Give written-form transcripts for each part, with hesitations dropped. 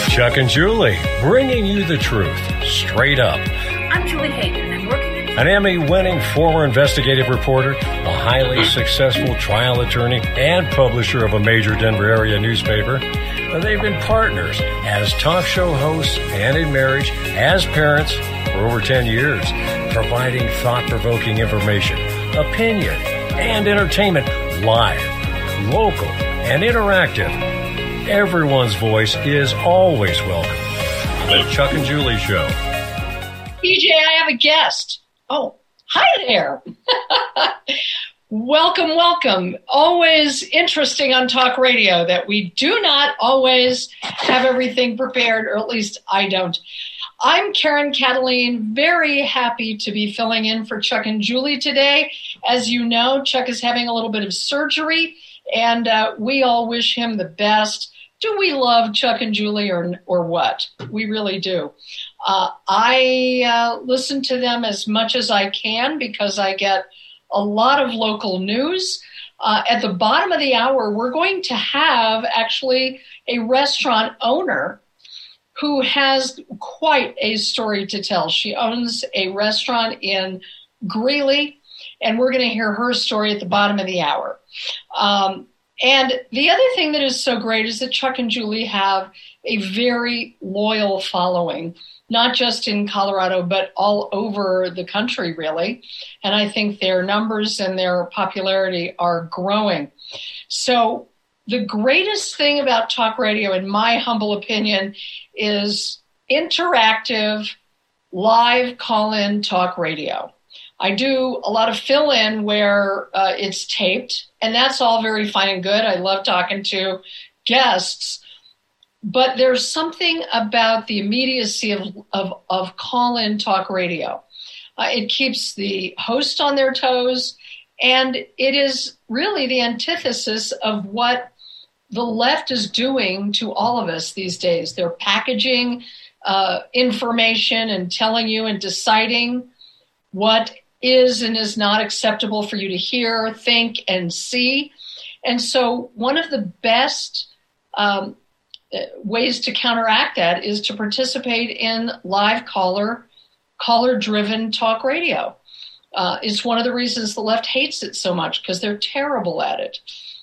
Chuck and Julie, bringing you the truth, straight up. I'm Julie Hagan, and I'm working in... An Emmy-winning former investigative reporter, a highly successful trial attorney, and publisher of a major Denver area newspaper. They've been partners as talk show hosts and in marriage, as parents for over 10 years, providing thought-provoking information, opinion, and entertainment live, local, and interactive. Everyone's voice is always welcome. The Chuck and Julie Show. PJ, I have a guest. Oh, hi there. Welcome, welcome. Always interesting on talk radio that we do not always have everything prepared, or at least I don't. I'm Karen Cataline, very happy to be filling in for Chuck and Julie today. As you know, Chuck is having a little bit of surgery, and we all wish him the best. Do we love Chuck and Julie or what? We really do. I listen to them as much as I can because I get a lot of local news. At the bottom of the hour, we're going to have actually a restaurant owner who has quite a story to tell. She owns a restaurant in Greeley, and we're going to hear her story at the bottom of the hour. And the other thing that is so great is that Chuck and Julie have a very loyal following, not just in Colorado, but all over the country, really. And I think their numbers and their popularity are growing. So the greatest thing about talk radio, in my humble opinion, is interactive, live call-in talk radio. I do a lot of fill-in where it's taped, and that's all very fine and good. I love talking to guests, but there's something about the immediacy of call-in talk radio. It keeps the host on their toes, and it is really the antithesis of what the left is doing to all of us these days. They're packaging information and telling you and deciding what is and is not acceptable for you to hear, think, and see. And so one of the best ways to counteract that is to participate in live caller-driven talk radio. It's one of the reasons the left hates it so much, because they're terrible at it.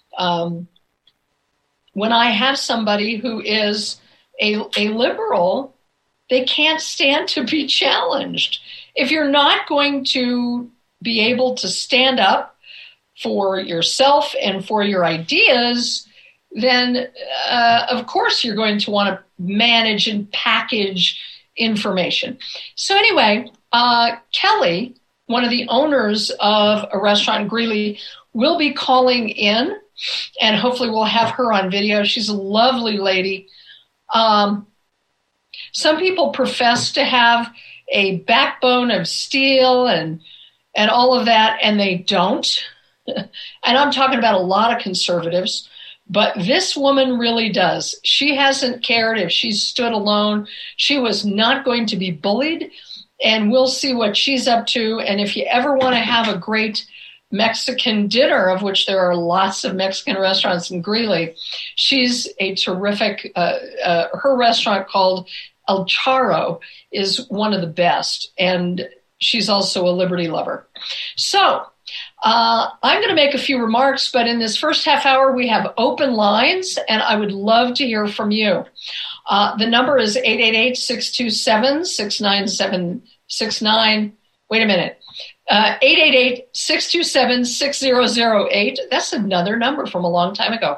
When I have somebody who is a liberal, they can't stand to be challenged. If you're not going to be able to stand up for yourself and for your ideas, then of course you're going to want to manage and package information. So anyway, Kelly, one of the owners of a restaurant in Greeley, will be calling in, and hopefully we'll have her on video. She's a lovely lady. Some people profess to have a backbone of steel and all of that, and they don't. And I'm talking about a lot of conservatives, but this woman really does. She hasn't cared if she's stood alone. She was not going to be bullied, and we'll see what she's up to. And if you ever want to have a great Mexican dinner, of which there are lots of Mexican restaurants in Greeley, she's a terrific, her restaurant called El Charro is one of the best, and she's also a liberty lover. So I'm going to make a few remarks, but in this first half hour, we have open lines, and I would love to hear from you. The number is 888-627-6969. Wait a minute. 888-627-6008. That's another number from a long time ago.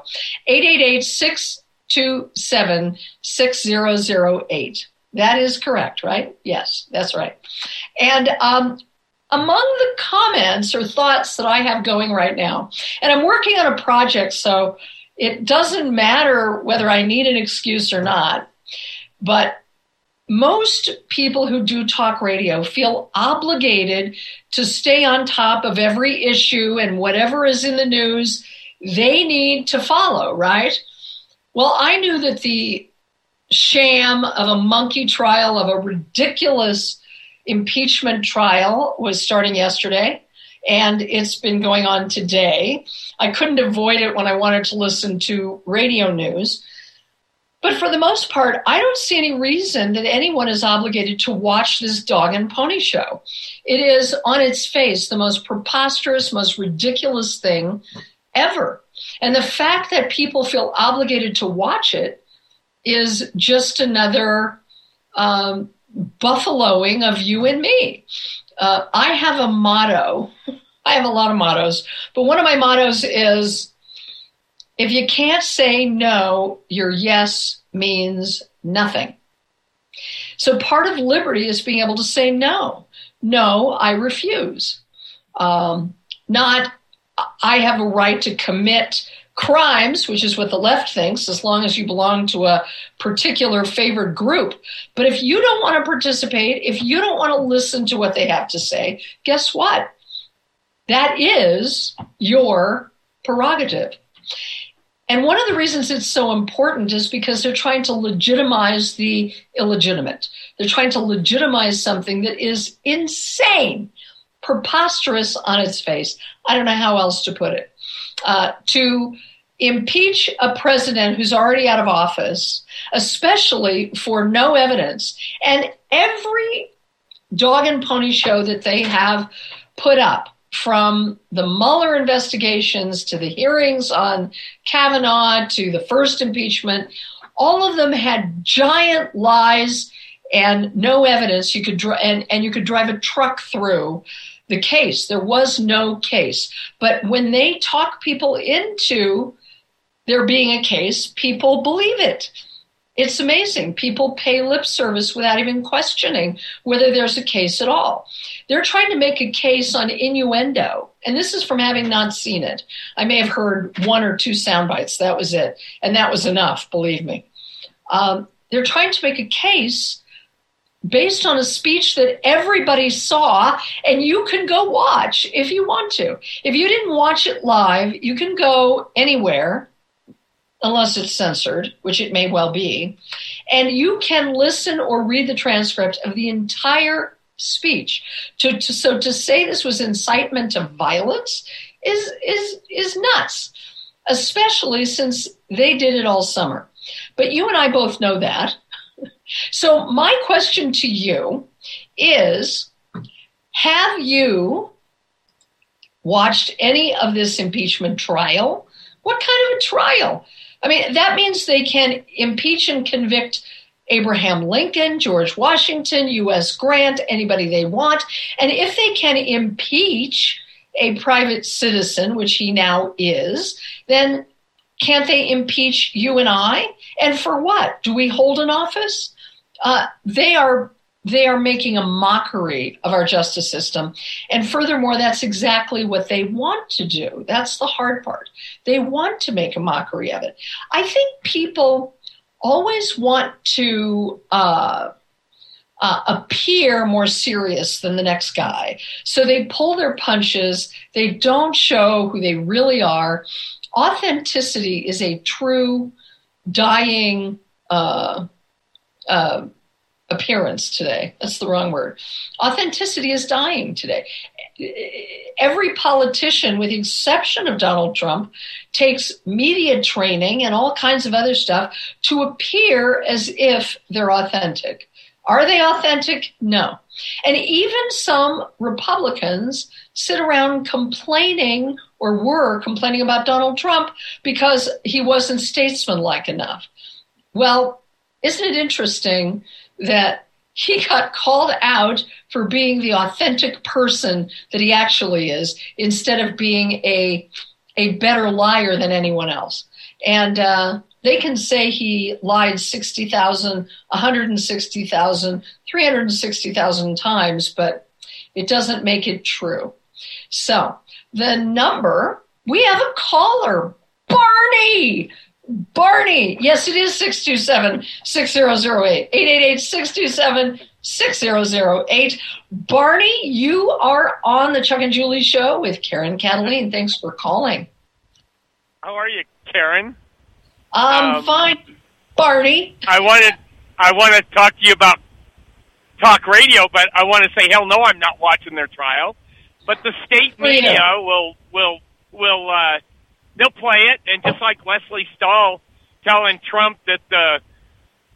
888-627-6008. That is correct, right? Yes, that's right. And among the comments or thoughts that I have going right now, and I'm working on a project, so it doesn't matter whether I need an excuse or not, but most people who do talk radio feel obligated to stay on top of every issue, and whatever is in the news, they need to follow, right? Well, I knew that the sham of a monkey trial, of a ridiculous impeachment trial, was starting yesterday, and it's been going on today. I couldn't avoid it when I wanted to listen to radio news. But for the most part, I don't see any reason that anyone is obligated to watch this dog and pony show. It is, on its face, the most preposterous, most ridiculous thing ever. And the fact that people feel obligated to watch it is just another buffaloing of you and me. I have a motto. I have a lot of mottos, but one of my mottos is, if you can't say no, your yes means nothing. So part of liberty is being able to say no. No, I refuse. Not, I have a right to commit crimes, which is what the left thinks, as long as you belong to a particular favored group. But if you don't want to participate, if you don't want to listen to what they have to say, guess what? That is your prerogative. And one of the reasons it's so important is because they're trying to legitimize the illegitimate. They're trying to legitimize something that is insane, preposterous on its face. I don't know how else to put it. To impeach a president who's already out of office, especially for no evidence, and every dog and pony show that they have put up, from the Mueller investigations to the hearings on Kavanaugh to the first impeachment, all of them had giant lies and no evidence. You could and you could drive a truck through the case. There was no case. But when they talk people into there being a case, people believe it. It's amazing. People pay lip service without even questioning whether there's a case at all. They're trying to make a case on innuendo, and this is from having not seen it. I may have heard one or two sound bites. That was it, and that was enough, believe me. They're trying to make a case based on a speech that everybody saw, and you can go watch if you want to. If you didn't watch it live, you can go anywhere, unless it's censored, which it may well be, and you can listen or read the transcript of the entire speech. So to say this was incitement to violence is nuts, especially since they did it all summer. But you and I both know that. So my question to you is, have you watched any of this impeachment trial? What kind of a trial? I mean, that means they can impeach and convict Abraham Lincoln, George Washington, U.S. Grant, anybody they want. And if they can impeach a private citizen, which he now is, then can't they impeach you and I? And for what? Do we hold an office? They are making a mockery of our justice system. And furthermore, that's exactly what they want to do. That's the hard part. They want to make a mockery of it. I think people always want to appear more serious than the next guy. So they pull their punches. They don't show who they really are. Authenticity is a true dying appearance today. That's the wrong word. Authenticity is dying today. Every politician, with the exception of Donald Trump, takes media training and all kinds of other stuff to appear as if they're authentic. Are they authentic? No. And even some Republicans sit around complaining, or were complaining, about Donald Trump because he wasn't statesmanlike enough. Well, isn't it interesting that he got called out for being the authentic person that he actually is, instead of being a better liar than anyone else? And they can say he lied 60,000, 160,000, 360,000 times, but it doesn't make it true. So the number, we have a caller, Barney. Barney, yes, it is 627-6008, 888-627-6008. Barney, you are on the Chuck and Julie Show with Karen Cataline. Thanks for calling. How are you, Karen? Fine, Barney. I want to talk to you about talk radio, but I want to say, hell no, I'm not watching their trial. But the state media will they'll play it, and just like Leslie Stahl telling Trump that the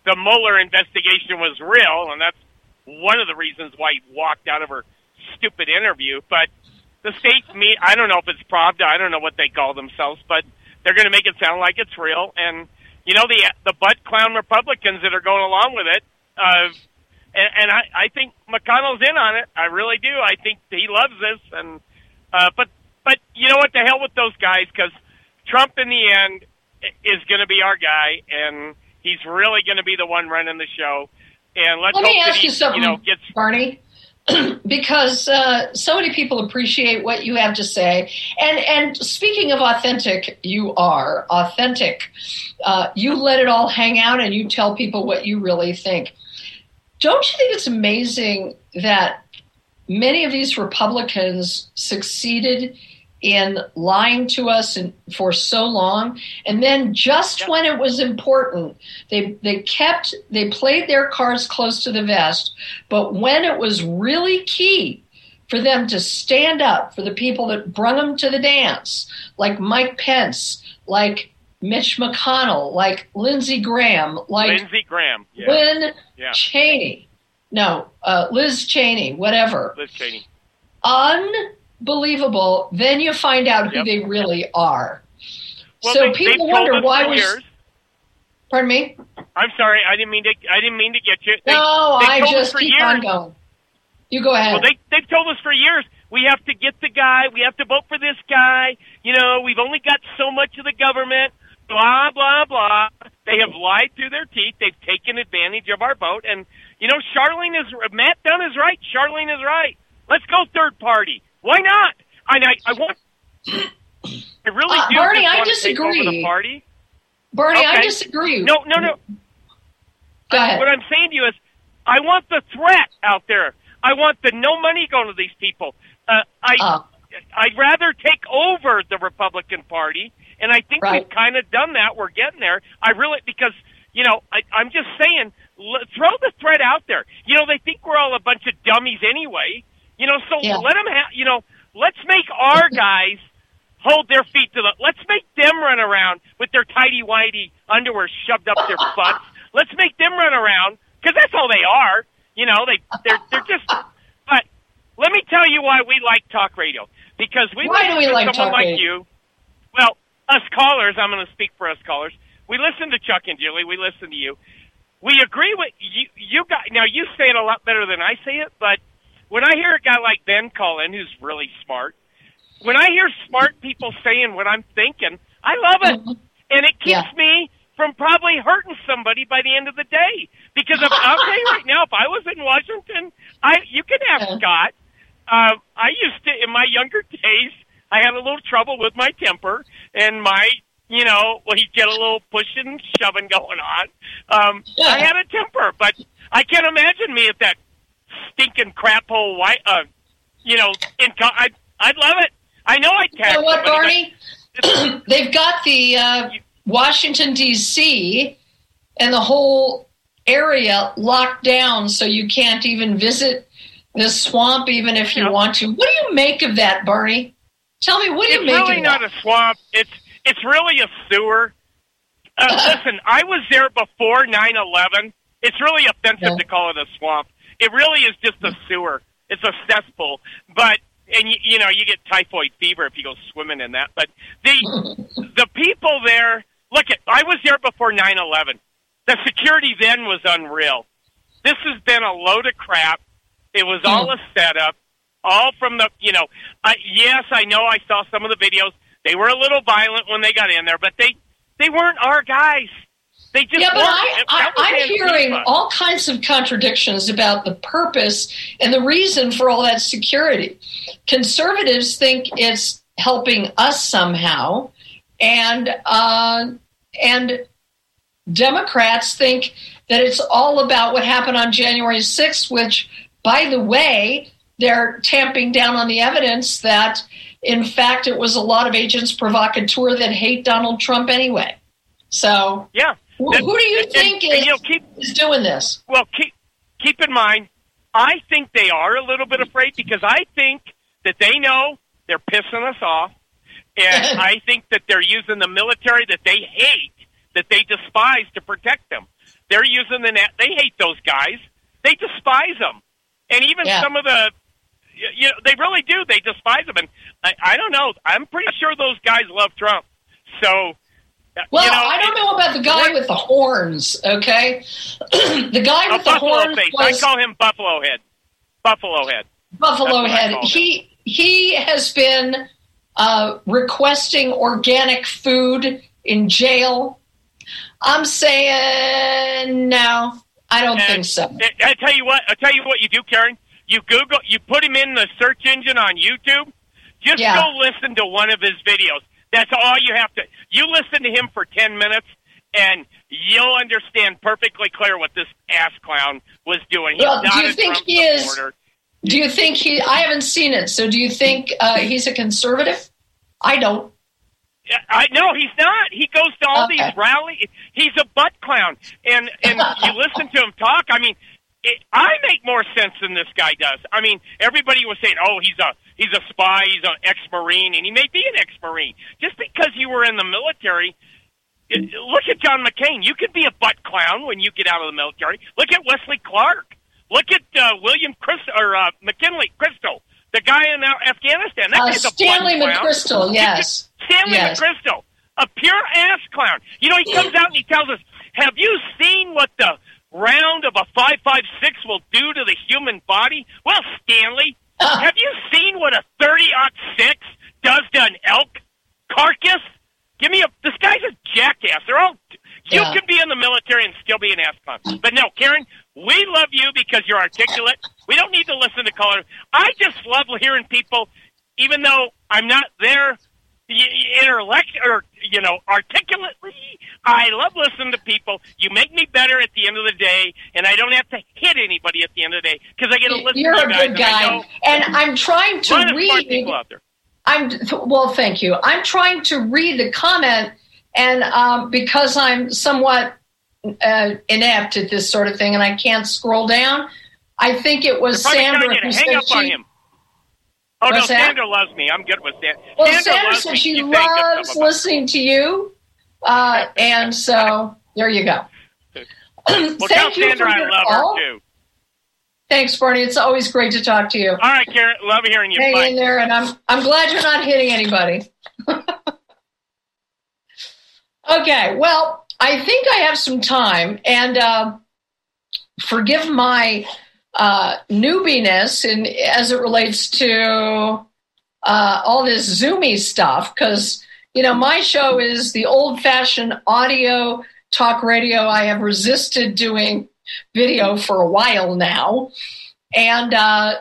the Mueller investigation was real, and that's one of the reasons why he walked out of her stupid interview. But the state, I don't know if it's Pravda, I don't know what they call themselves, but they're going to make it sound like it's real. And, you know, the butt clown Republicans that are going along with it, and I think McConnell's in on it. I really do. I think he loves this. And but you know what? The hell with those guys, because Trump in the end is going to be our guy, and he's really going to be the one running the show. And let's Let hope me that ask he, you something, you know, gets Barney, because so many people appreciate what you have to say. And speaking of authentic, you are authentic. You let it all hang out and you tell people what you really think. Don't you think it's amazing that many of these Republicans succeeded in lying to us for so long, and then just when it was important, they played their cards close to the vest, but when it was really key for them to stand up for the people that brung them to the dance, like Mike Pence, like Mitch McConnell, like Lindsey Graham, like Lynn Cheney. No, Liz Cheney, whatever. Liz Cheney. Unbelievable. Then you find out who they really are. Well, so people wonder why was. Years. Pardon me? I'm sorry. I didn't mean to get you. No, I just keep on going. You go ahead. Well, they've told us for years, we have to get the guy, we have to vote for this guy. You know, we've only got so much of the government, blah, blah, blah. They have lied through their teeth. They've taken advantage of our vote. And, you know, Matt Dunn is right. Charlene is right. Let's go third party. Why not? I really do. Bernie, I disagree. Take over the party. Bernie, okay. I disagree. No. Go ahead. What I'm saying to you is, I want the threat out there. I want the no money going to these people. I'd rather take over the Republican Party, and I think we've kind of done that. We're getting there. Because, you know, I'm just saying, throw the threat out there. You know, they think we're all a bunch of dummies anyway. You know, so let them let's make our guys hold their feet to let's make them run around with their tighty-whitey underwear shoved up their butts. Let's make them run around, because that's all they are. You know, they're just. But let me tell you why we like talk radio. Because why do we like someone talk like radio? you. Well, us callers. I'm going to speak for us callers. We listen to Chuck and Julie. We listen to you. We agree with you. You got now. You say it a lot better than I say it. But when I hear a guy like Ben call in, who's really smart, when I hear smart people saying what I'm thinking, I love it, and it keeps me from probably hurting somebody by the end of the day. Because I'll tell you right now, if I was in Washington, you can ask Scott. I used to, in my younger days, I had a little trouble with my temper, and he'd get a little pushing and shoving going on. I had a temper, but I can't imagine me at that stinking crap hole. I'd love it. I know I'd tag somebody. You know what, Barney? They've got the Washington, D.C., and the whole area locked down, so you can't even visit the swamp even if you want to. What do you make of that, Barney? Tell me, what do you make of that? It's really not a swamp. It's really a sewer. Listen, I was there before 9/11. It's really offensive to call it a swamp. It really is just a sewer. It's a cesspool. But, and you get typhoid fever if you go swimming in that. But the people there, I was there before 9/11. The security then was unreal. This has been a load of crap. It was all a setup, all from the, yes, I know I saw some of the videos. They were a little violent when they got in there, but they weren't our guys. They just weren't. I'm hearing all kinds of contradictions about the purpose and the reason for all that security. Conservatives think it's helping us somehow, and Democrats think that it's all about what happened on January 6th, which, by the way, they're tamping down on the evidence that, in fact, it was a lot of agents provocateur that hate Donald Trump anyway. So, who do you think is doing this? Well, keep in mind, I think they are a little bit afraid, because I think that they know they're pissing us off, and I think that they're using the military that they hate, that they despise, to protect them. They're using the net. They hate those guys. They despise them. And even some of the, they really do. They despise them. And I don't know. I'm pretty sure those guys love Trump. So, well, I don't know about the guy with the horns, okay? The guy with the horns face. I call him Buffalo Head. Buffalo Head. Buffalo Head. He has been requesting organic food in jail. I'm saying no. I don't think so. I tell you what you do, Karen. You put him in the search engine on YouTube. Just go listen to one of his videos. That's all you have to. You listen to him for 10 minutes, and you'll understand perfectly clear what this ass clown was doing. He's not do you think Trump he supporter. is? Do you think he? I haven't seen it. So, do you think he's a conservative? I don't. No, he's not. He goes to all these rallies. He's a butt clown, and you listen to him talk. I mean, I make more sense than this guy does. I mean, everybody was saying, "Oh, he's a spy. He's an ex-Marine," and he may be an ex-Marine. Just because you were in the military, look at John McCain. You could be a butt clown when you get out of the military. Look at Wesley Clark. Look at William McKinley Crystal, the guy in Afghanistan. That guy's a Stanley butt clown. McChrystal, yes. Stanley McChrystal, a pure ass clown. You know, he comes out and he tells us, "Have you seen what the round of a 5.56 will do to the human body?" Well, Stanley, have you seen what a 30-06 does to an elk carcass? This guy's a jackass. You can be in the military and still be an ass clown. But no, Karen, we love you because you're articulate. We don't need to listen to callers. I just love hearing people, even though I'm not there articulately. I love listening to people. You make me better at the end of the day, and I don't have to hit anybody at the end of the day because I get to listen to you guys. You're a good guy, and I'm trying to read. People out there. Well, thank you. I'm trying to read the comment, and because I'm somewhat inept at this sort of thing, and I can't scroll down, I think it was Sandra who said hang up on him. Oh, no, Sandra loves me. I'm good with that. Well, Sandra said she loves listening to you, and so there you go. Well, tell Sandra I love her, too. Thanks, Barney. It's always great to talk to you. All right, Karen. Love hearing you. Hang in there, and I'm glad you're not hitting anybody. Okay, well, I think I have some time, and forgive my newbiness as it relates to all this Zoomy stuff, because, my show is the old-fashioned audio talk radio. I have resisted doing video for a while now. And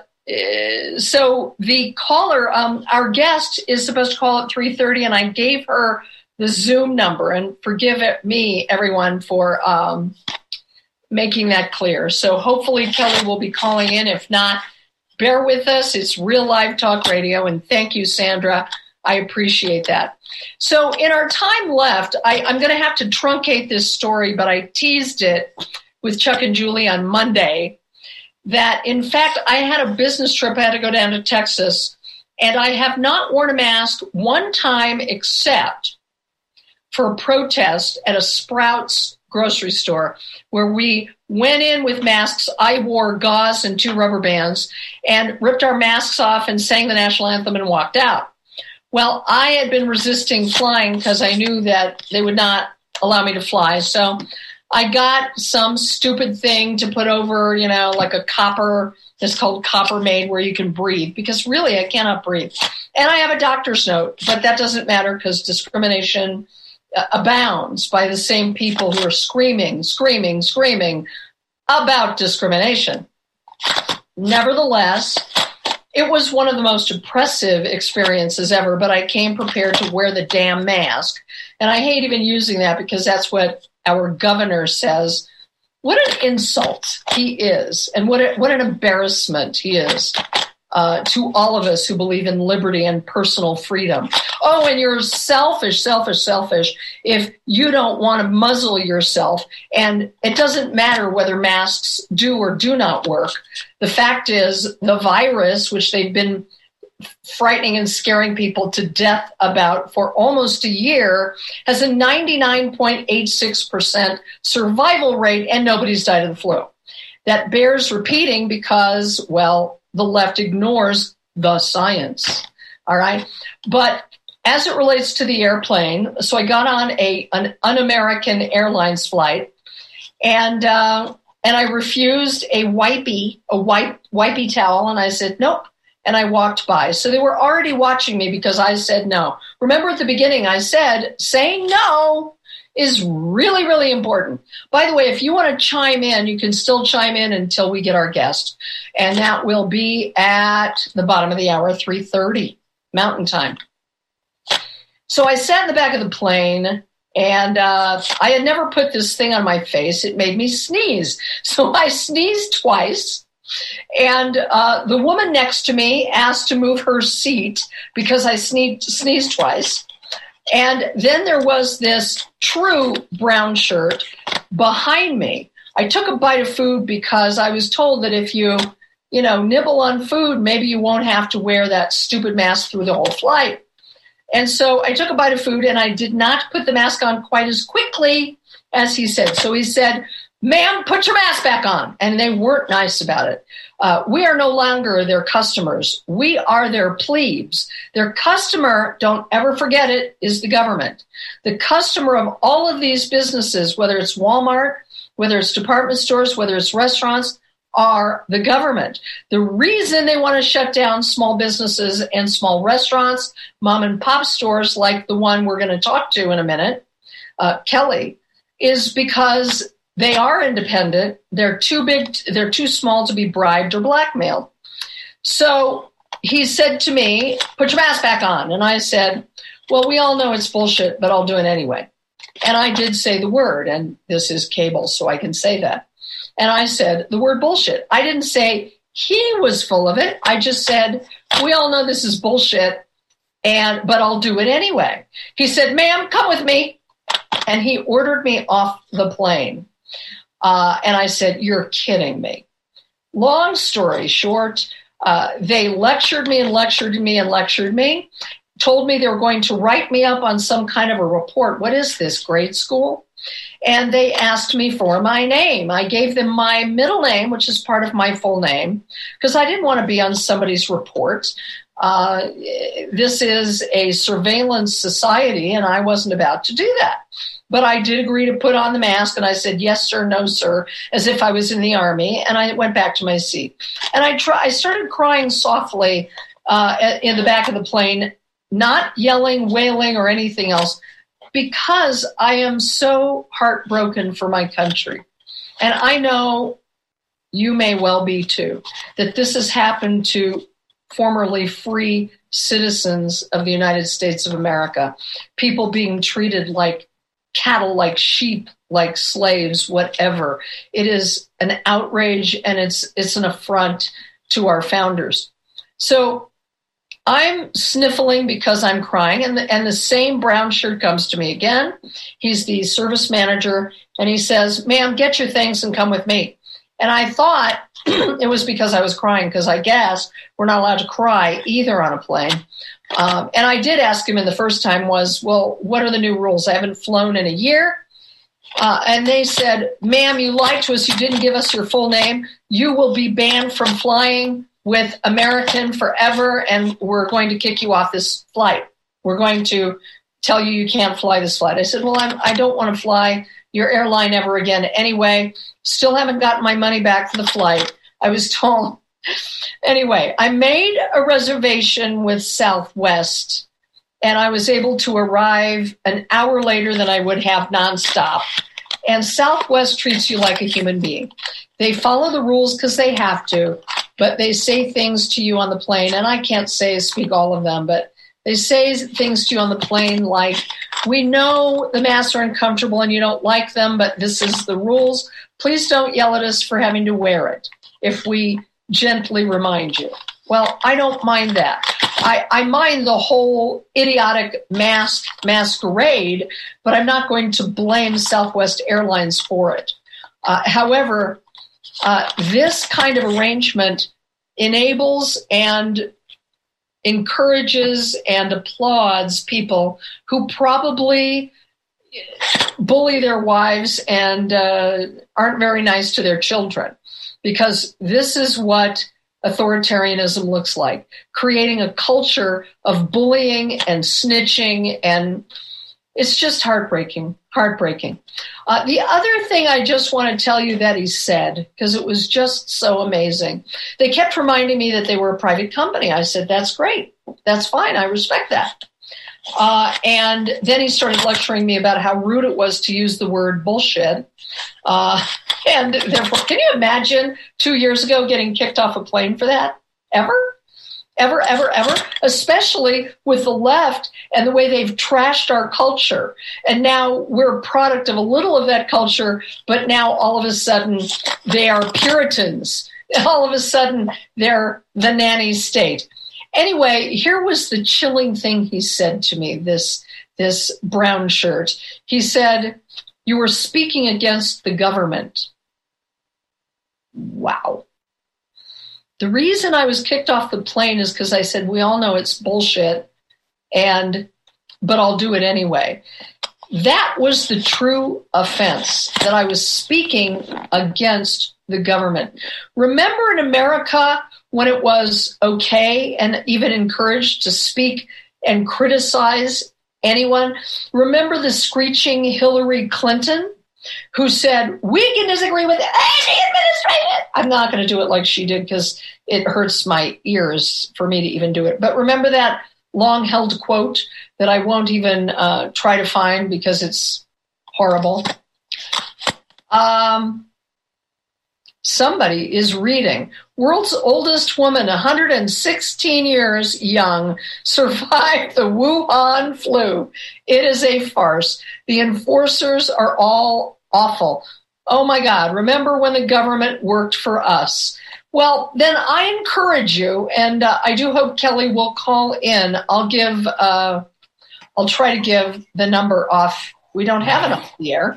so the caller, our guest is supposed to call at 3:30, and I gave her the Zoom number. And forgive me, everyone, for making that clear. So hopefully Kelly will be calling in. If not, bear with us. It's real live talk radio. And thank you, Sandra. I appreciate that. So in our time left, I'm going to have to truncate this story, but I teased it with Chuck and Julie on Monday that, in fact, I had a business trip. I had to go down to Texas, and I have not worn a mask one time except for a protest at a Sprouts grocery store where we went in with masks. I wore gauze and 2 rubber bands and ripped our masks off and sang the national anthem and walked out. Well, I had been resisting flying because I knew that they would not allow me to fly. So I got some stupid thing to put over, like a copper, it's called Coppermade, where you can breathe, because really I cannot breathe. And I have a doctor's note, but that doesn't matter because discrimination abounds by the same people who are screaming about discrimination. Nevertheless, it was one of the most oppressive experiences ever, but I came prepared to wear the damn mask. And I hate even using that because that's what our governor says. What an insult he is, and what an embarrassment he is to all of us who believe in liberty and personal freedom. Oh, and you're selfish if you don't want to muzzle yourself. And it doesn't matter whether masks do or do not work. The fact is the virus, which they've been frightening and scaring people to death about for almost a year, has a 99.86% survival rate, and nobody's died of the flu. That bears repeating because, well, the left ignores the science. All right. But as it relates to the airplane, so I got on an un-American Airlines flight, and I refused a wipey towel, and I said, nope. And I walked by. So they were already watching me because I said no. Remember at the beginning, I said saying no is really, really important. By the way, if you want to chime in, you can still chime in until we get our guest. And that will be at the bottom of the hour, 3:30 Mountain Time. So I sat in the back of the plane, and I had never put this thing on my face. It made me sneeze. So I sneezed twice. And the woman next to me asked to move her seat because I sneezed twice. And then there was this true brown shirt behind me. I took a bite of food because I was told that if you nibble on food, maybe you won't have to wear that stupid mask through the whole flight. And so I took a bite of food, and I did not put the mask on quite as quickly as he said. So he said, ma'am, put your mask back on. And they weren't nice about it. We are no longer their customers. We are their plebes. Their customer, don't ever forget it, is the government. The customer of all of these businesses, whether it's Walmart, whether it's department stores, whether it's restaurants, are the government. The reason they want to shut down small businesses and small restaurants, mom and pop stores like the one we're going to talk to in a minute, Kelly, is because they are independent. They're too big. They're too small to be bribed or blackmailed. So he said to me, put your mask back on. And I said, well, we all know it's bullshit, but I'll do it anyway. And I did say the word, and this is cable, so I can say that. And I said the word bullshit. I didn't say he was full of it. I just said, we all know this is bullshit, but I'll do it anyway. He said, ma'am, come with me. And he ordered me off the plane. And I said, you're kidding me. Long story short, they lectured me, told me they were going to write me up on some kind of a report. What is this, grade school? And they asked me for my name. I gave them my middle name, which is part of my full name, because I didn't want to be on somebody's report. This is a surveillance society, and I wasn't about to do that. But I did agree to put on the mask, and I said, yes, sir, no, sir, as if I was in the Army, and I went back to my seat. And I started crying softly in the back of the plane, not yelling, wailing, or anything else, because I am so heartbroken for my country. And I know you may well be too, that this has happened to formerly free citizens of the United States of America, people being treated like cattle, like sheep, like slaves, whatever. It is an outrage, and it's an affront to our founders. So I'm sniffling because I'm crying, and the same brown shirt comes to me again. He's the service manager, and he says, ma'am, get your things and come with me. And I thought it was because I was crying, because I guess we're not allowed to cry either on a plane. And I did ask him in the first time was, well, what are the new rules? I haven't flown in a year. And they said, ma'am, you lied to us. You didn't give us your full name. You will be banned from flying with American forever, and we're going to kick you off this flight. We're going to tell you can't fly this flight. I said, well, I don't want to fly your airline ever again anyway. Still haven't gotten my money back for the flight. I was told. Anyway, I made a reservation with Southwest, and I was able to arrive an hour later than I would have nonstop. And Southwest treats you like a human being. They follow the rules because they have to, but they say things to you on the plane, and I can't speak all of them, but they say things to you on the plane like, we know the masks are uncomfortable and you don't like them, but this is the rules. Please don't yell at us for having to wear it if we gently remind you. Well, I don't mind that. I mind the whole idiotic masquerade, but I'm not going to blame Southwest Airlines for it. However, this kind of arrangement enables and encourages and applauds people who probably bully their wives and aren't very nice to their children, because this is what authoritarianism looks like, creating a culture of bullying and snitching, and it's just heartbreaking. The other thing I just want to tell you that he said, because it was just so amazing, they kept reminding me that they were a private company. I said, that's great. That's fine. I respect that. And then he started lecturing me about how rude it was to use the word bullshit. And therefore, can you imagine 2 years ago getting kicked off a plane for that? Ever? Especially with the left and the way they've trashed our culture. And now we're a product of a little of that culture, but now all of a sudden they are Puritans. All of a sudden they're the nanny state. Anyway, here was the chilling thing he said to me, this brown shirt. He said, "You were speaking against the government." Wow. The reason I was kicked off the plane is because I said, we all know it's bullshit, but I'll do it anyway. That was the true offense, that I was speaking against the government. Remember in America when it was okay and even encouraged to speak and criticize anyone? Remember the screeching Hillary Clinton, who said, we can disagree with any administration. I'm not going to do it like she did because it hurts my ears for me to even do it. But remember that long-held quote that I won't even try to find because it's horrible. Somebody is reading. World's oldest woman, 116 years young, survived the Wuhan flu. It is a farce. The enforcers are all awful. Oh my God, remember when the government worked for us? Well, then I encourage you, and I do hope Kelly will call in. I'll try to give the number off. We don't have it off the air.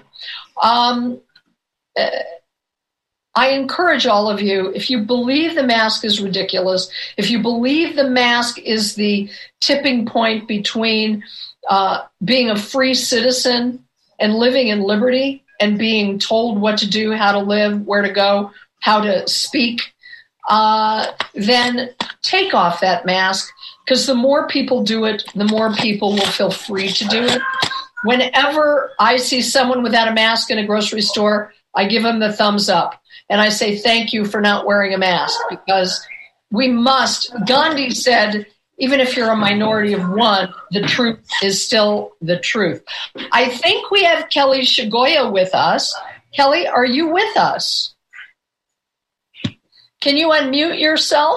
I encourage all of you, if you believe the mask is ridiculous, if you believe the mask is the tipping point between being a free citizen and living in liberty and being told what to do, how to live, where to go, how to speak, then take off that mask, because the more people do it, the more people will feel free to do it. Whenever I see someone without a mask in a grocery store, I give them the thumbs up. And I say, thank you for not wearing a mask, because we must. Gandhi said, even if you're a minority of one, the truth is still the truth. I think we have Kelly Shigoya with us. Kelly, are you with us? Can you unmute yourself?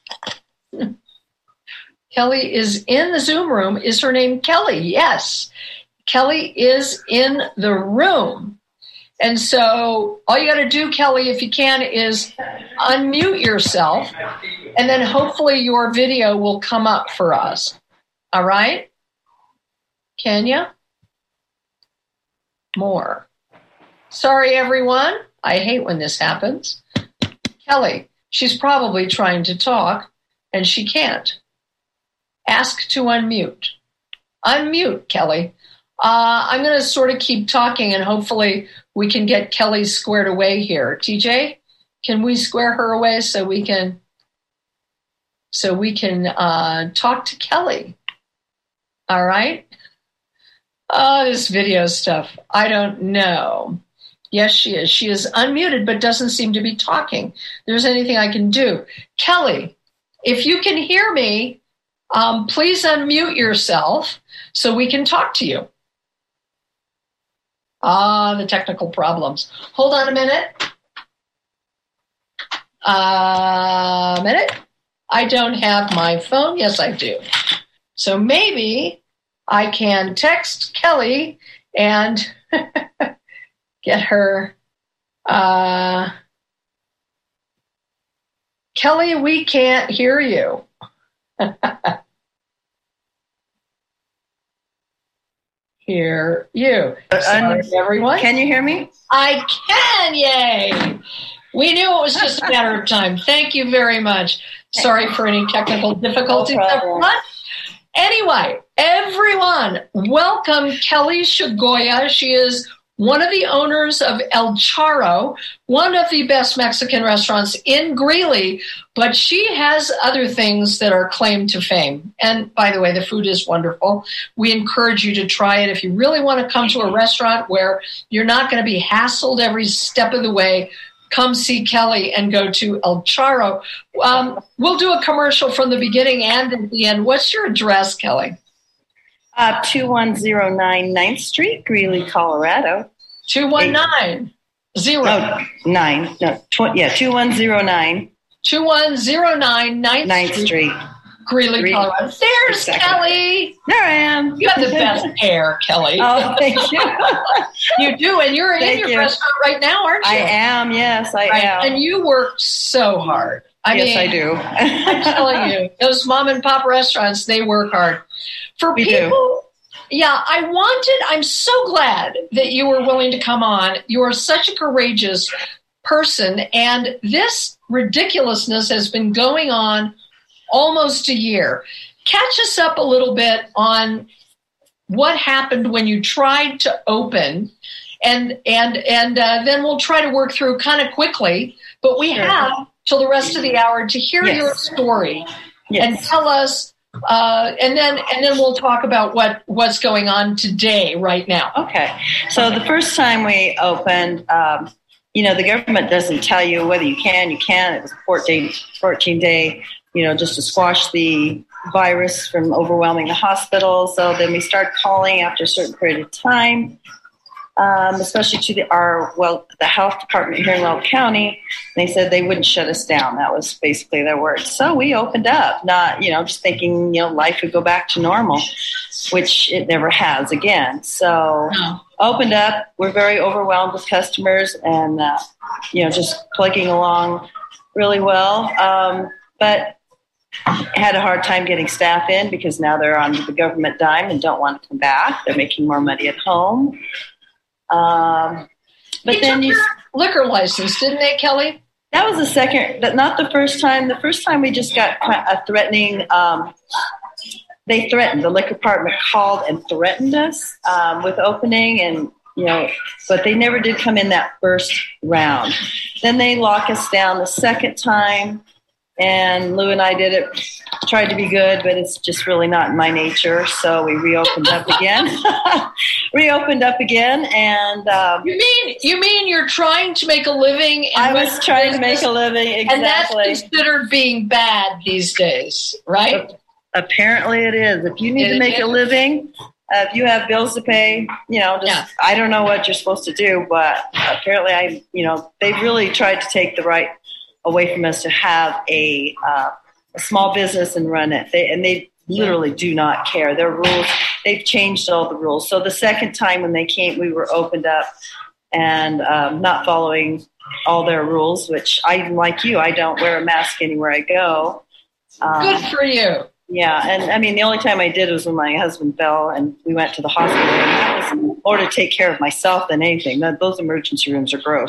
Kelly is in the Zoom room. Is her name Kelly? Yes. Kelly is in the room. And so all you got to do, Kelly, if you can, is unmute yourself, and then hopefully your video will come up for us. All right? Can you? More. Sorry, everyone. I hate when this happens. Kelly, she's probably trying to talk, and she can't. Ask to unmute. Unmute, Kelly. I'm going to sort of keep talking, and hopefully we can get Kelly squared away here. TJ, can we square her away so we can talk to Kelly? All right. This video stuff, I don't know. Yes, she is. She is unmuted, but doesn't seem to be talking. If there's anything I can do. Kelly, if you can hear me, please unmute yourself so we can talk to you. The technical problems. Hold on a minute. I don't have my phone. Yes, I do. So maybe I can text Kelly and get her. Kelly, we can't hear you. Hear you. Sorry, everyone. Can you hear me? I can, yay. We knew it was just a matter of time. Thank you very much. Sorry for any technical difficulties, everyone. Anyway, everyone, welcome Kelly Chagoya. She is one of the owners of El Charro, one of the best Mexican restaurants in Greeley, but she has other things that are claimed to fame. And by the way, the food is wonderful. We encourage you to try it. If you really want to come to a restaurant where you're not going to be hassled every step of the way, come see Kelly and go to El Charro. We'll do a commercial from the beginning and at the end. What's your address, Kelly? 2109 9th Street, Greeley, Colorado. 2109. 2109. 2109 9th Street. Greeley, Colorado. There's exactly. Kelly. There I am. You have the best hair, Kelly. Oh, thank you. You do, and you're in your restaurant right now, aren't you? I am, yes, I am. And you work so hard. I do. I'm telling you, those mom and pop rrestaurants, they work hard. We do. Yeah, I'm so glad that you were willing to come on. You are such a courageous person, and this ridiculousness has been going on almost a year. Catch us up a little bit on what happened when you tried to open, and then we'll try to work through kind of quickly. But we have till the rest of the hour to hear your story and tell us, and then we'll talk about what's going on today, right now. Okay. So the first time we opened, the government doesn't tell you whether you can, you can't. It was a 14-day, just to squash the virus from overwhelming the hospital. So then we started calling after a certain period of time, especially to the health department here in Weld County. They said they wouldn't shut us down. That was basically their words. So we opened up, not, just thinking, life would go back to normal, which it never has again. So opened up. We're very overwhelmed with customers and, just plugging along really well. But had a hard time getting staff in because now they're on the government dime and don't want to come back. They're making more money at home. But then your liquor license, didn't they, Kelly? That was the second, but not the first time. The first time we just got a threatening. They threatened. The liquor department called and threatened us with opening, and but they never did come in that first round. Then they lock us down the second time. And Lou and I tried to be good, but it's just really not in my nature. So we reopened up again. And you mean you're trying to make a living? I was trying to make a living, exactly. And that's considered being bad these days, right? Apparently it is. If you need to make a living, if you have bills to pay, I don't know what you're supposed to do, but apparently they've really tried to take the right away from us to have a small business and run it. They literally do not care. Their rules, they've changed all the rules. So the second time when they came, we were opened up and not following all their rules, which like you, I don't wear a mask anywhere I go. Good for you. Yeah, and the only time I did was when my husband fell and we went to the hospital. And that was more to take care of myself than anything. Those emergency rooms are gross.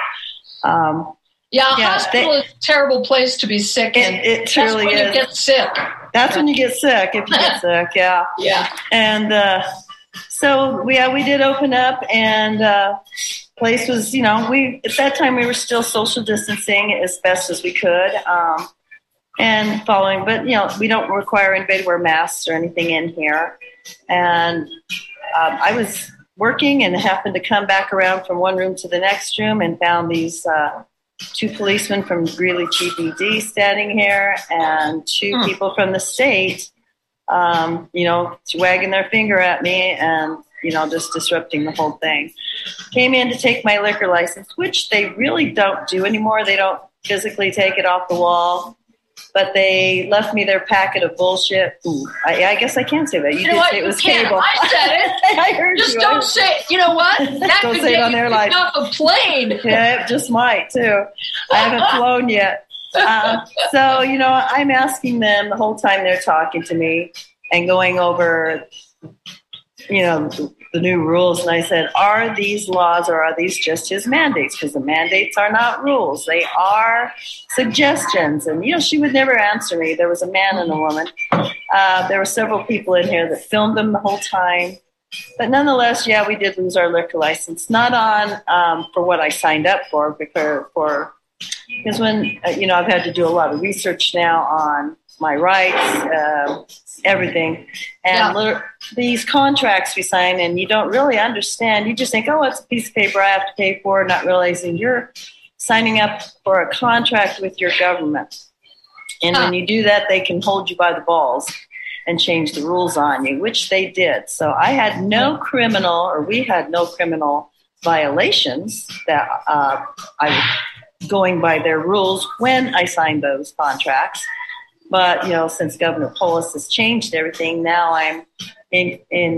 So, hospital is a terrible place to be sick in. It truly is. That's when you get sick. That's when you get sick, if you get sick, yeah. Yeah. And so, we did open up, and place was, at that time we were still social distancing as best as we could, and following, but, we don't require anybody to wear masks or anything in here. And I was working and happened to come back around from one room to the next room and found these two policemen from Greeley GBD standing here and two people from the state, wagging their finger at me and, just disrupting the whole thing. Came in to take my liquor license, which they really don't do anymore. They don't physically take it off the wall, but they left me their packet of bullshit. Ooh, I guess I can say that. You did say it was cable. I said it. I heard just you. don't say it. You know what? That don't could say get it on their life. off a plane. Yeah, it just might, too. I haven't flown yet. So, I'm asking them the whole time they're talking to me and going over, the new rules, and I said, are these laws or are these just his mandates? Because the mandates are not rules. They are suggestions. And, she would never answer me. There was a man and a woman. There were several people in here that filmed them the whole time. But nonetheless, we did lose our liquor license. Not on for what I signed up for, because when, I've had to do a lot of research now on my rights, everything. And these contracts we sign, and you don't really understand. You just think, oh, it's a piece of paper I have to pay for, not realizing you're signing up for a contract with your government. And when you do that, they can hold you by the balls and change the rules on you, which they did. So I had we had no criminal violations that I was going by their rules when I signed those contracts. But, since Governor Polis has changed everything, now I'm in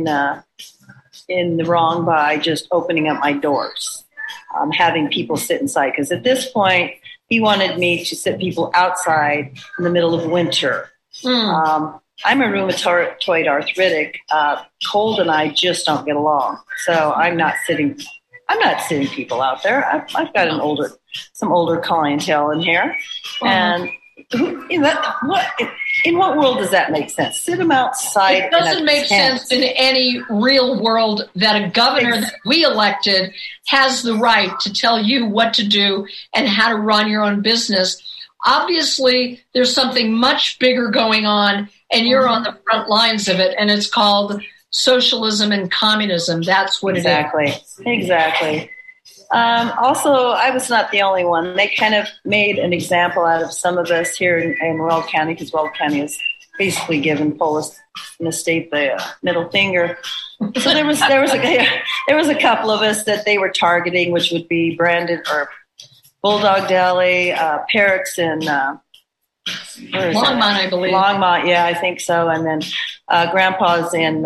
the wrong by just opening up my doors, having people sit inside. Because at this point, he wanted me to sit people outside in the middle of winter. I'm a rheumatoid arthritic. Cold and I just don't get along. So I'm not sitting people out there. I've got some older clientele in here. And in what world does that make sense? Sit them outside. It doesn't make sense in any real world that a governor that we elected has the right to tell you what to do and how to run your own business. Obviously, there's something much bigger going on, and you're on the front lines of it, and it's called socialism and communism. That's what it is. Exactly. Also, I was not the only one. They kind of made an example out of some of us here in Weld County, because Weld County has basically given Polis in the state the middle finger. So there was a couple of us that they were targeting, which would be Brandon or Bulldog Deli, Parrots in Longmont, I believe. Longmont, yeah, I think so. And then Grandpa's in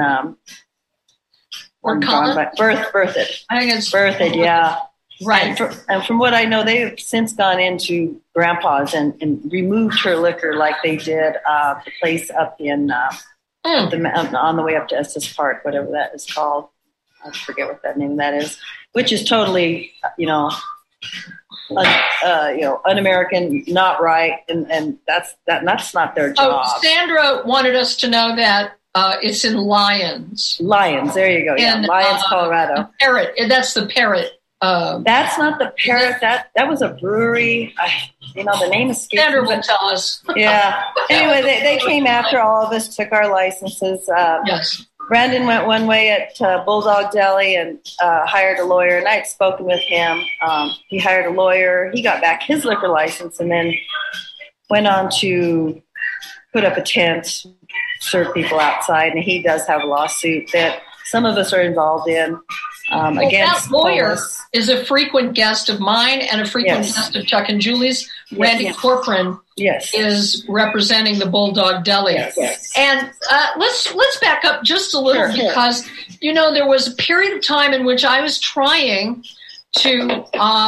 Berthoud. I think it's Berthoud, yeah. Right. And from what I know, they've since gone into Grandpa's and removed her liquor like they did the place up in on the way up to Estes Park, whatever that is called. I forget what that name that is, which is totally, un-American, not right, and that's not their job. Oh, Sandra wanted us to know that it's in Lyons. Lyons, there you go. Yeah, Lyons, Colorado. Parrot, that's the Parrot. That's not the Parrot. That was a brewery. The name escapes. Sandra will tell us. Yeah. Anyway, they came after all of us, took our licenses. Yes. Brandon went one way at Bulldog Deli and hired a lawyer, and I had spoken with him. He hired a lawyer. He got back his liquor license and then went on to put up a tent, serve people outside, and he does have a lawsuit that some of us are involved in. Against that lawyer Polis. Is a frequent guest of mine and a frequent guest of Chuck and Julie's. Randy Corcoran is representing the Bulldog Deli. Yes. And let's back up just a little because, there was a period of time in which I was trying to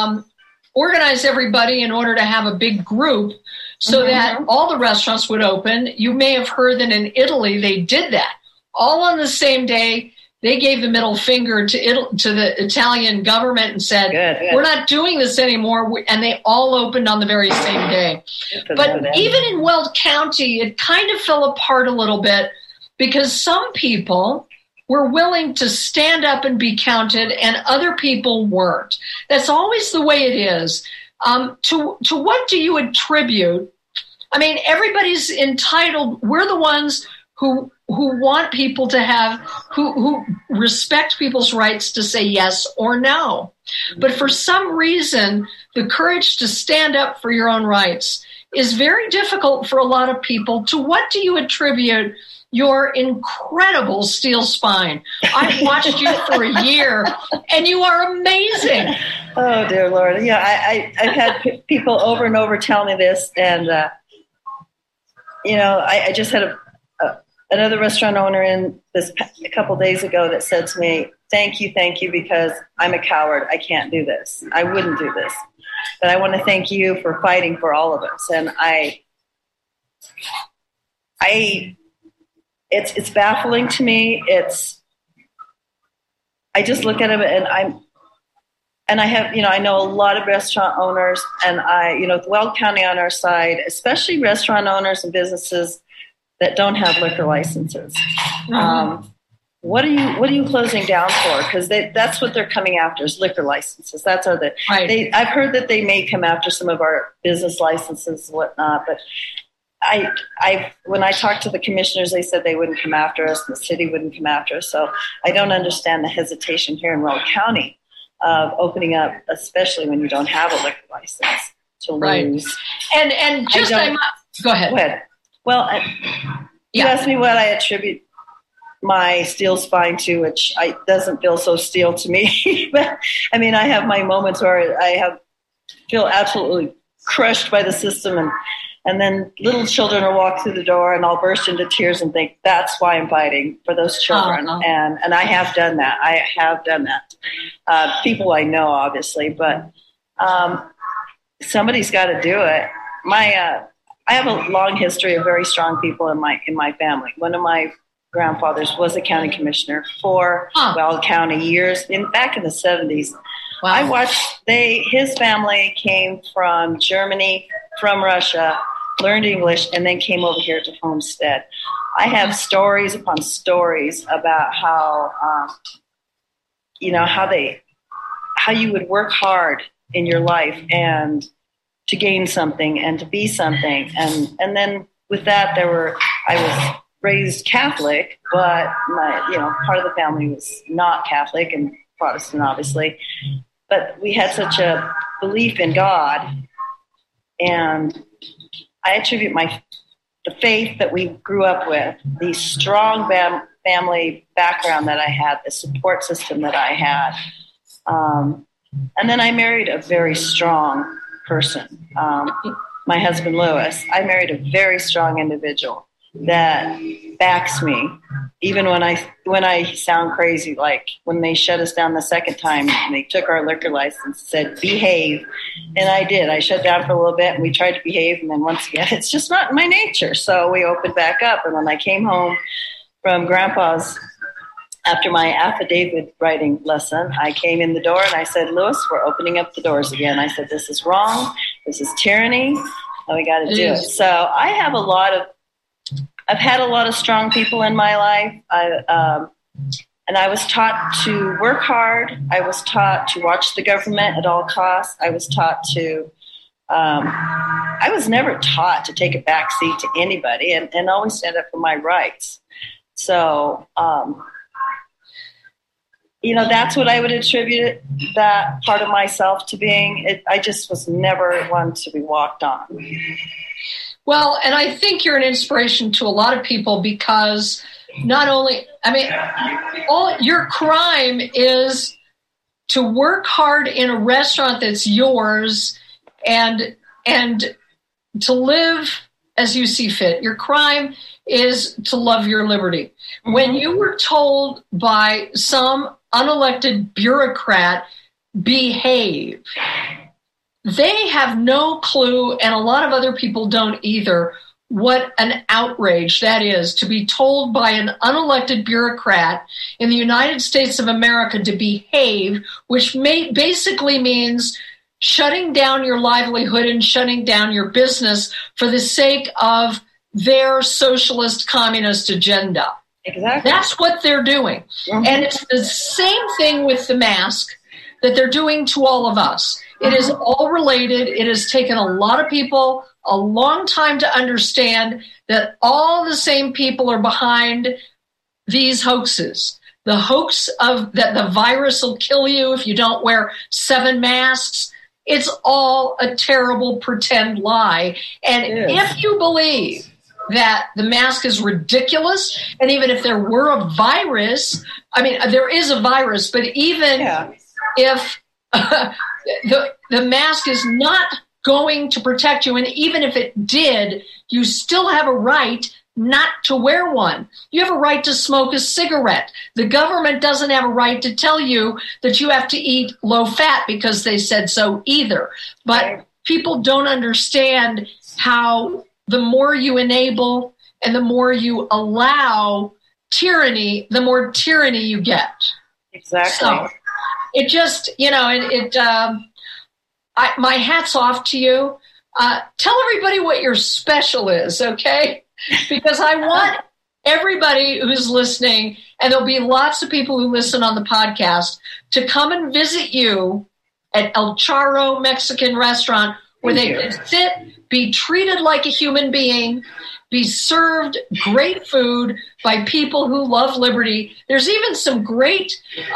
organize everybody in order to have a big group so that all the restaurants would open. You may have heard that in Italy they did that. All on the same day. They gave the middle finger to the Italian government and said, we're not doing this anymore. And they all opened on the very same day. But even in Weld County, it kind of fell apart a little bit because some people were willing to stand up and be counted and other people weren't. That's always the way it is. To what do you attribute? I mean, everybody's entitled. We're the ones who want people to have, who respect people's rights to say yes or no. But for some reason, the courage to stand up for your own rights is very difficult for a lot of people. To what do you attribute your incredible steel spine? I've watched you for a year, and you are amazing. Oh, dear Lord. Yeah, I've had people over and over tell me this, and, I just had another restaurant owner in this a couple days ago that said to me, thank you, because I'm a coward. I can't do this. I wouldn't do this. But I want to thank you for fighting for all of us. And it's baffling to me. I just look at them and I have, I know a lot of restaurant owners, and with Weld County on our side, especially restaurant owners and businesses that don't have liquor licenses. Mm-hmm. What are you closing down for? Because that's what they're coming after, is liquor licenses. That's how I've heard that they may come after some of our business licenses and whatnot, but when I talked to the commissioners, they said they wouldn't come after us, and the city wouldn't come after us. So I don't understand the hesitation here in Weld County of opening up, especially when you don't have a liquor license, to lose. And just go ahead. Well, you asked me what I attribute my steel spine to, which doesn't feel so steel to me. But I mean, I have my moments where I feel absolutely crushed by the system, and then little children will walk through the door, and I'll burst into tears and think, that's why I'm fighting for those children. Uh-huh. And I have done that. People I know, obviously, but somebody's got to do it. I have a long history of very strong people in my family. One of my grandfathers was a county commissioner for Weld County back in the 70s. Wow. I watched his family came from Germany, from Russia, learned English, and then came over here to Homestead. I have stories upon stories about how you would work hard in your life and to gain something and to be something. And then with that, I was raised Catholic, but part of the family was not Catholic and Protestant, obviously. But we had such a belief in God, and I attribute the faith that we grew up with, the strong family background that I had, the support system that I had. And then I married a very strong person, my husband, Lewis. I married a very strong individual that backs me, even when I sound crazy, like when they shut us down the second time and they took our liquor license, said, behave. And I did. I shut down for a little bit and we tried to behave. And then once again, it's just not in my nature. So we opened back up. And when I came home from Grandpa's, after my affidavit writing lesson, I came in the door and I said, Lewis, we're opening up the doors again. I said, this is wrong. This is tyranny. And we got to do it. So I've had a lot of strong people in my life. And I was taught to work hard. I was taught to watch the government at all costs. I was taught I was never taught to take a back seat to anybody and always stand up for my rights. So, that's what I would attribute that part of myself to being. I just was never one to be walked on. Well, and I think you're an inspiration to a lot of people because all your crime is to work hard in a restaurant that's yours and to live as you see fit. Your crime is to love your liberty. Mm-hmm. When you were told by some unelected bureaucrat, behave, they have no clue, and a lot of other people don't either, what an outrage that is to be told by an unelected bureaucrat in the United States of America to behave, which basically means shutting down your livelihood and shutting down your business for the sake of their socialist communist agenda. Exactly. That's what they're doing. Mm-hmm. And it's the same thing with the mask that they're doing to all of us. It is all related. It has taken a lot of people a long time to understand that all the same people are behind these hoaxes. The hoax of that the virus will kill you if you don't wear 7 masks. It's all a terrible pretend lie. And if you believe that the mask is ridiculous, and even if there were a virus, there is a virus, but even if the mask is not going to protect you, and even if it did, you still have a right not to wear one. You have a right to smoke a cigarette. The government doesn't have a right to tell you that you have to eat low fat because they said so either. But people don't understand how the more you enable and the more you allow tyranny, the more tyranny you get. Exactly. So it just, my hat's off to you. Tell everybody what your special is, okay? Because I want everybody who's listening, and there'll be lots of people who listen on the podcast, to come and visit you at El Charro Mexican Restaurant, where they can sit, be treated like a human being, be served great food by people who love liberty. There's even some great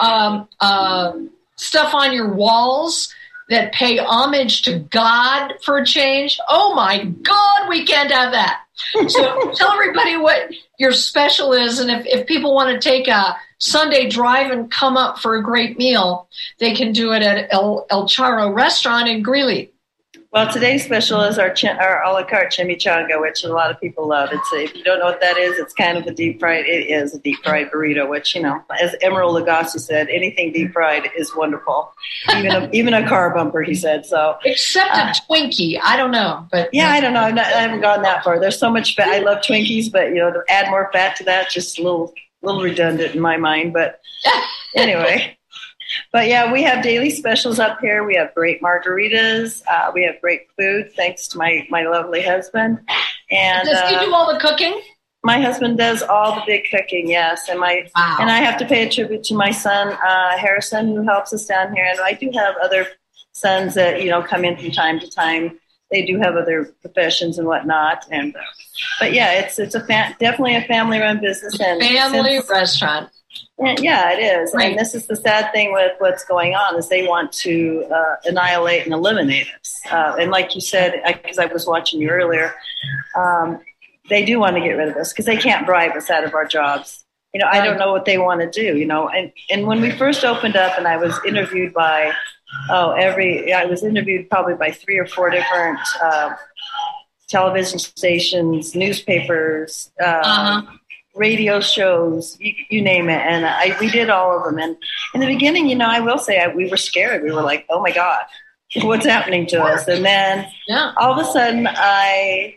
stuff on your walls that pay homage to God for a change. Oh, my God, we can't have that. So tell everybody what your special is, and if people want to take a Sunday drive and come up for a great meal, they can do it at El Charro Restaurant in Greeley. Well, today's special is our a la carte chimichanga, which a lot of people love. If you don't know what that is, it's kind of a deep fried. It is a deep fried burrito, which, as Emeril Lagasse said, anything deep fried is wonderful. Even a car bumper, he said. So except a Twinkie, I don't know, but yeah, I don't know. I haven't gone that far. There's so much fat. I love Twinkies, but to add more fat to that, just a little redundant in my mind. But anyway. But yeah, we have daily specials up here. We have great margaritas. We have great food, thanks to my lovely husband. And does he do all the cooking? My husband does all the big cooking, yes. And and I have to pay a tribute to my son Harrison, who helps us down here. And I do have other sons that come in from time to time. They do have other professions and whatnot. And but yeah, it's definitely a family-run business and family restaurant. Yeah, it is. Right. And this is the sad thing with what's going on is they want to annihilate and eliminate us. And like you said, because I was watching you earlier, they do want to get rid of us because they can't bribe us out of our jobs. I don't know what they want to do, And when we first opened up and I was interviewed by, I was interviewed probably by 3 or 4 different television stations, newspapers, radio shows, you name it. And we did all of them. And in the beginning, I will say we were scared. We were like, oh my God, what's happening to us? And then all of a sudden I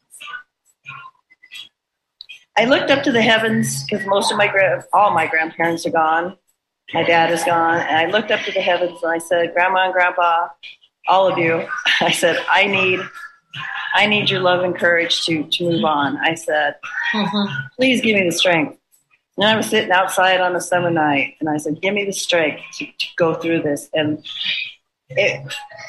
looked up to the heavens because all my grandparents are gone. My dad is gone. And I looked up to the heavens and I said, Grandma and Grandpa, all of you, I said, I need your love and courage to move on. I said, please give me the strength. And I was sitting outside on a summer night, and I said, give me the strength to go through this. And the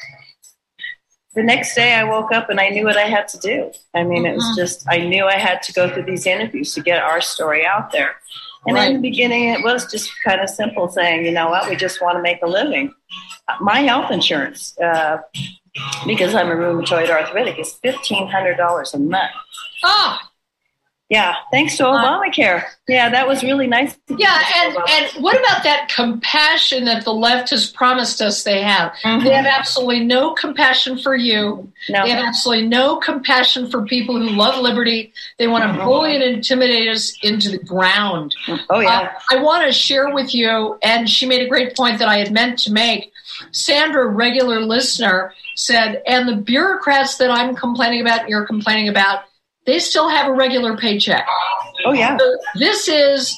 next day I woke up and I knew what I had to do. I mean, it was just, I knew I had to go through these interviews to get our story out there. And in the beginning, it was just kind of simple saying, you know what, we just want to make a living. My health insurance, because I'm a rheumatoid arthritic, is $1,500 a month. Oh, yeah, thanks to Obamacare. Yeah, that was really nice. Yeah, and what about that compassion that the left has promised us they have? They have absolutely no compassion for you. No. They have absolutely no compassion for people who love liberty. They want to bully and intimidate us into the ground. Oh, yeah. I want to share with you, and she made a great point that I had meant to make. Sandra, regular listener, said, and the bureaucrats that I'm complaining about and you're complaining about, they still have a regular paycheck. Oh, yeah. So this is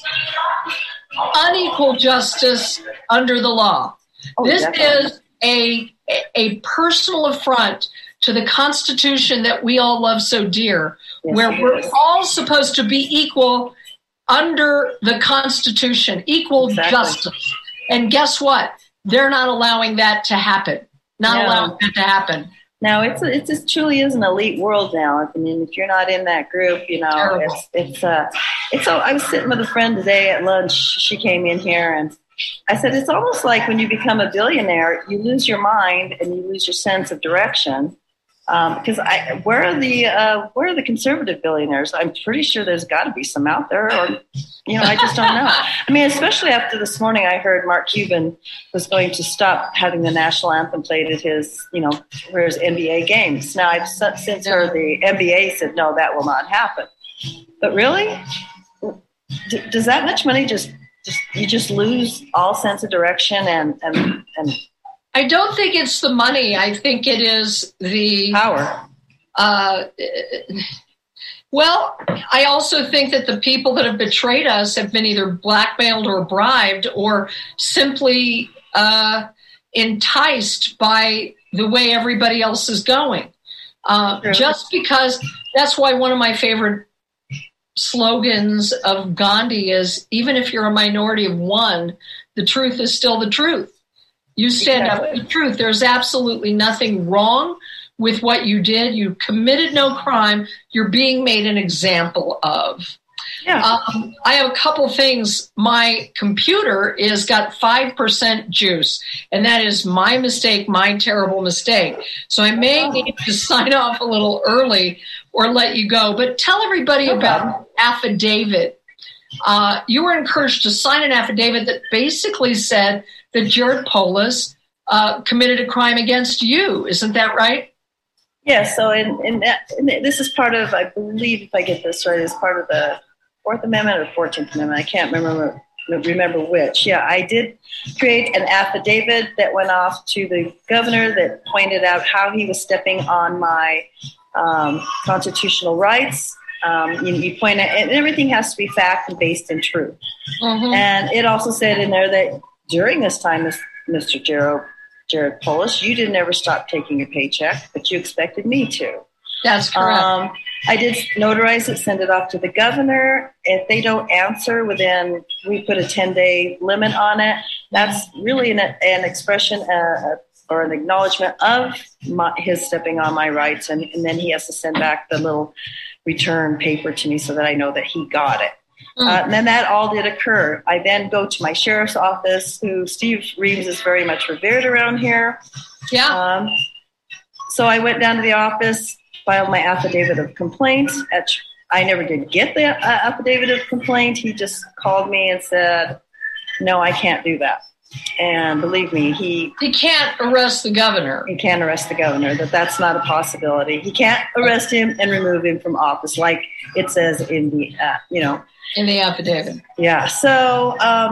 unequal justice under the law. This is a personal affront to the Constitution that we all love so dear, where we're all supposed to be equal under the Constitution, equal justice. And guess what? They're not allowing that to happen. Allowing that to happen. No, it just truly is an elite world now. I mean, if you're not in that group, you know, it's. I was sitting with a friend today at lunch. She came in here, and I said, it's almost like when you become a billionaire, you lose your mind and you lose your sense of direction. Because where are the conservative billionaires? I'm pretty sure there's got to be some out there, or I just don't know. I mean, especially after this morning, I heard Mark Cuban was going to stop having the national anthem played at his NBA games. Now, I've since heard the NBA said no, that will not happen. But really, does that much money just lose all sense of direction and I don't think it's the money. I think it is the power. Well, I also think that the people that have betrayed us have been either blackmailed or bribed or simply enticed by the way everybody else is going. Just because that's why one of my favorite slogans of Gandhi is, even if you're a minority of one, the truth is still the truth. You stand up for the truth. There's absolutely nothing wrong with what you did. You committed no crime. You're being made an example of. Yeah. I have a couple things. My computer is got 5% juice, and that is my mistake, my terrible mistake. So I may need to sign off a little early or let you go. But tell everybody about affidavit. You were encouraged to sign an affidavit that basically said that Jared Polis committed a crime against you. Isn't that right? Yeah, so this is part of, I believe, if I get this right, is part of the Fourth Amendment or 14th Amendment. I can't remember which. Yeah, I did create an affidavit that went off to the governor that pointed out how he was stepping on my constitutional rights. You point out, and everything has to be fact and based in truth. Mm-hmm. And it also said in there that during this time, Mr. Jared Polis, you didn't ever stop taking a paycheck, but you expected me to. That's correct. I did notarize it, send it off to the governor. If they don't answer within, we put a 10-day limit on it. That's really an expression or an acknowledgement of his stepping on my rights, and then he has to send back the little return paper to me so that I know that he got it. And then that all did occur. I then go to my sheriff's office, who Steve Reeves is very much revered around here. Yeah. So I went down to the office, filed my affidavit of complaint. I never did get the affidavit of complaint. He just called me and said, no, I can't do that. And believe me, he can't arrest the governor. He can't arrest the governor. That's not a possibility. He can't arrest him and remove him from office, like it says in the, in the affidavit. Yeah. So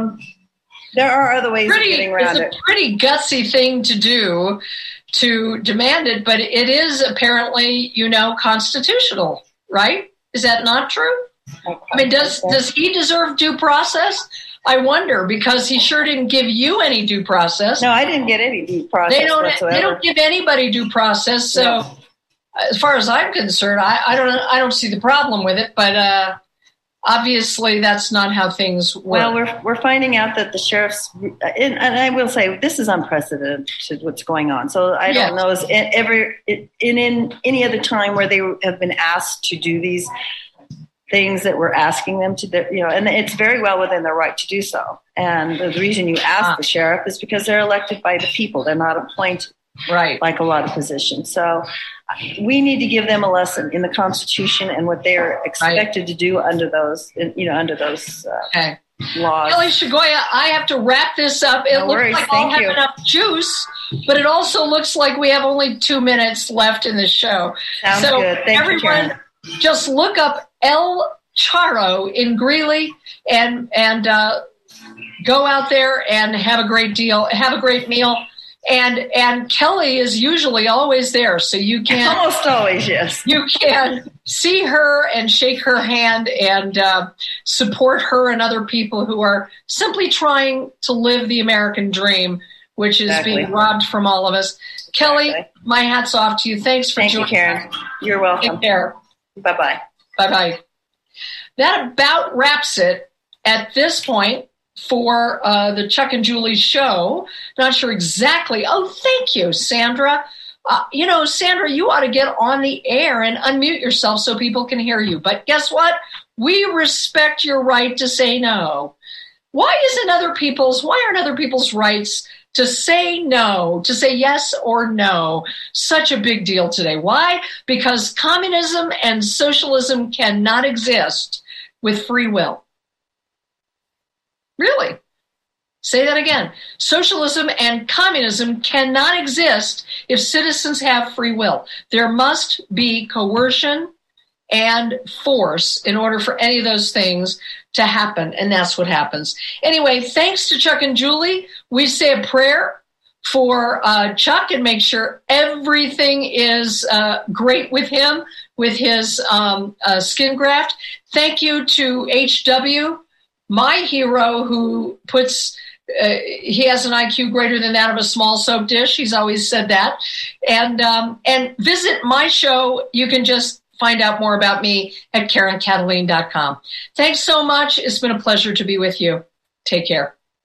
there are other ways of getting around it. It's a pretty gutsy thing to do, to demand it, but it is apparently, constitutional, right? Is that not true? I mean, does he deserve due process? I wonder, because he sure didn't give you any due process. No, I didn't get any due process whatsoever. They don't give anybody due process. So, as far as I'm concerned, I don't see the problem with it. But obviously, that's not how things work. Well, we're finding out that the sheriffs, and I will say this is unprecedented what's going on. So I don't know in any other time where they have been asked to do these things that we're asking them to do, and it's very well within their right to do so. And the reason you ask the sheriff is because they're elected by the people. They're not appointed, right? Like a lot of positions. So we need to give them a lesson in the Constitution and what they're expected to do under those, laws. Kelly Chagoya, I have to wrap this up. It looks like I'll have enough juice, but it also looks like we have only 2 minutes left in the show. Sounds good. Thank you, Karen. Just look up El Charro in Greeley and go out there and have a great meal. And Kelly is usually always there, so you can almost always, yes. You can see her and shake her hand and support her and other people who are simply trying to live the American dream, which is being robbed from all of us. Kelly, my hat's off to you. Thanks for joining. Thank you, Karen. You're welcome. Take care. Bye-bye. Bye-bye. That about wraps it at this point for the Chuck and Julie show. Not sure exactly. Oh, thank you, Sandra. Sandra, you ought to get on the air and unmute yourself so people can hear you. But guess what? We respect your right to say no. Why aren't other people's rights to say no, to say yes or no, such a big deal today? Why? Because communism and socialism cannot exist with free will. Really? Say that again. Socialism and communism cannot exist if citizens have free will. There must be coercion and force in order for any of those things to happen, and that's what happens. Anyway, thanks to Chuck and Julie. We say a prayer for Chuck and make sure everything is great with him with his skin graft. Thank you to HW, my hero, who puts he has an IQ greater than that of a small soap dish. He's always said that. And visit my show. You can just find out more about me at KarenKataline.com. Thanks so much. It's been a pleasure to be with you. Take care.